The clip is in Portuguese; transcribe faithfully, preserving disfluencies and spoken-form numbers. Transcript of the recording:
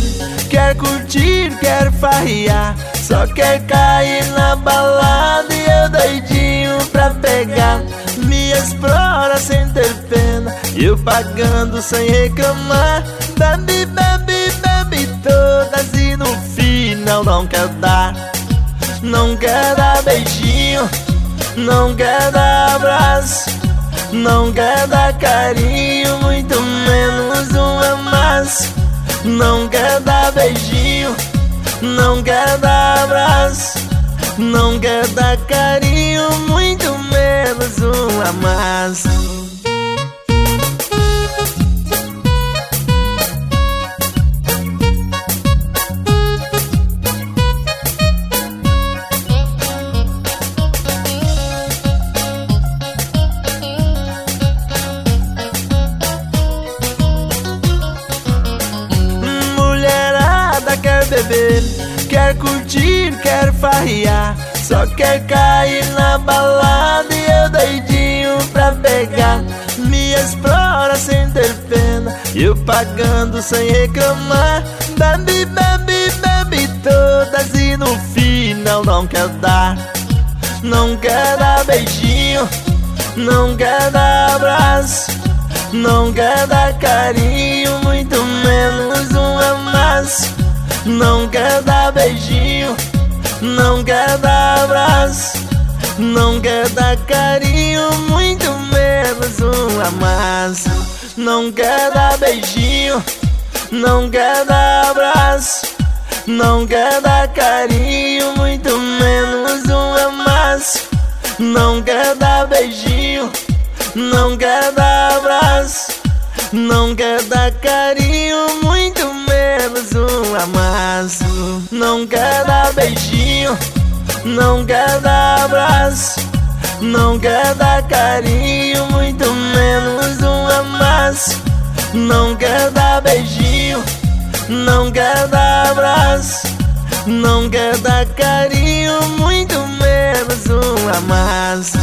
beber, quer curtir, quer farrear, só quer cair na balada e eu doidinho pra pegar. Me explora sem ter pena, eu pagando sem reclamar. Bebe, bebe, bebe todas e no final não quer dar. Não quer dar beijinho, não quer dar abraço, não quer dar carinho, muito menos um amasso. Não quer dar beijinho, não quer dar abraço, não quer dar carinho, muito menos um amasso. Quer beber, quer curtir, quer farrear, só quer cair na balada e eu doidinho pra pegar. Me explora sem ter pena, eu pagando sem reclamar. Bebe, bebe, bebe todas e no final não quer dar. Não quer dar beijinho, não quer dar abraço, não quer dar carinho, muito menos um amasso. Não quer dar beijinho, não quer dar abraço, não quer dar carinho, muito menos um amasso. Não quer dar beijinho, não quer dar abraço, não quer dar carinho, muito menos um amasso. Não quer dar beijinho, não quer dar abraço, não quer dar carinho, muito menos um amasso. Não quer dar beijinho, não quer dar abraço, não quer dar carinho, muito menos um amasso. Não quer dar beijinho, não quer dar abraço, não quer dar carinho, muito menos um amasso.